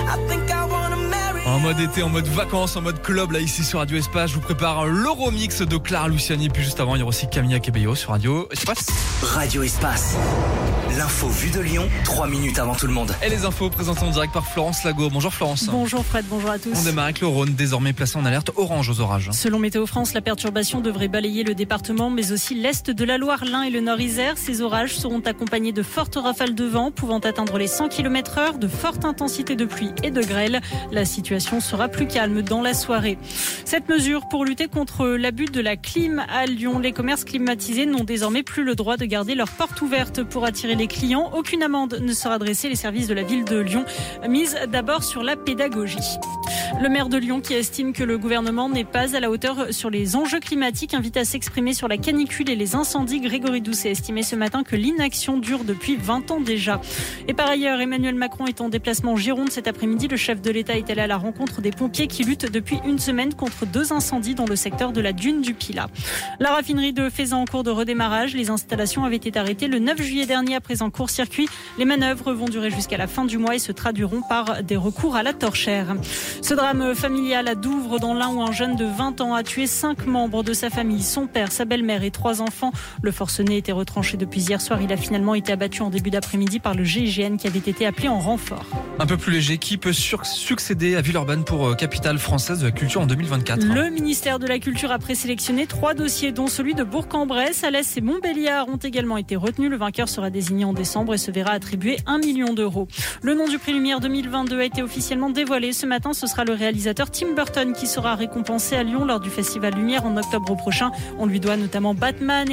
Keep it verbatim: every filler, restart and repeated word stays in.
En mode été, en mode vacances, en mode club, là ici sur Radio Espace, je vous prépare l'Euromix de Clara Luciani. Puis juste avant, il y aura aussi Camilla Cabello sur Radio Espace. Radio Espace, l'info vue de Lyon, trois minutes avant tout le monde. Et les infos présentées en direct par Florence Lago. Bonjour Florence. Bonjour Fred, bonjour à tous. On démarre avec le Rhône, désormais placé en alerte orange aux orages. Selon Météo France, la perturbation devrait balayer le département, mais aussi l'est de la Loire, l'Ain et le Nord-Isère. Ces orages seront accompagnés de fortes rafales de vent, pouvant atteindre les cent kilomètres heure, de fortes intensités de pluie et de grêle. La situation sera plus calme dans la soirée. Cette mesure pour lutter contre l'abus de la clim à Lyon. Les commerces climatisés n'ont désormais plus le droit de garder leurs portes ouvertes pour attirer les clients. Aucune amende ne sera adressée. Les services de la ville de Lyon misent d'abord sur la pédagogie. Le maire de Lyon, qui estime que le gouvernement n'est pas à la hauteur sur les enjeux climatiques, invite à s'exprimer sur la canicule et les incendies. Grégory Doucet a estimé ce matin que l'inaction dure depuis vingt ans déjà. Et par ailleurs, Emmanuel Macron est en déplacement en Gironde cet après-midi. Le chef de l'État est allé à la rencontre des pompiers qui luttent depuis une semaine contre deux incendies dans le secteur de la dune du Pilat. La raffinerie de Feyzin en cours de redémarrage. Les installations avaient été arrêtées le neuf juillet dernier après un court-circuit. Les manœuvres vont durer jusqu'à la fin du mois et se traduiront par des recours à la torchère. Ce drame familial à Douvres dans l'Ain où un jeune de vingt ans a tué cinq membres de sa famille, son père, sa belle-mère et trois enfants. Le forcené était retranché depuis hier soir. Il a finalement été abattu en début d'après-midi par le G I G N qui avait été appelé en renfort. Un peu plus léger, qui peut succéder à Villeurbanne pour capitale française de la culture en deux mille vingt-quatre? Le ministère de la Culture a présélectionné trois dossiers, dont celui de Bourg-en-Bresse. Alès et Montbéliard ont également été retenus. Le vainqueur sera désigné en décembre et se verra attribuer un million d'euros. Le nom du prix Lumière deux mille vingt-deux a été officiellement dévoilé. Ce matin, ce sera le réalisateur Tim Burton qui sera récompensé à Lyon lors du Festival Lumière en octobre prochain. On lui doit notamment Batman